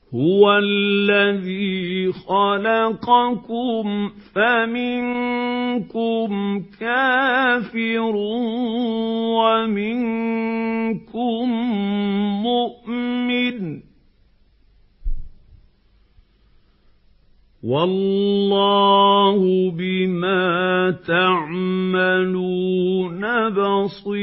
هُوَ الَّذِي خَلَقَكُمْ فَمِنكُمْ كَافِرٌ وَمِنكُم مُّؤْمِنٌ ۚ وَاللَّهُ بِمَا تَعْمَلُونَ بَصِيرٌ.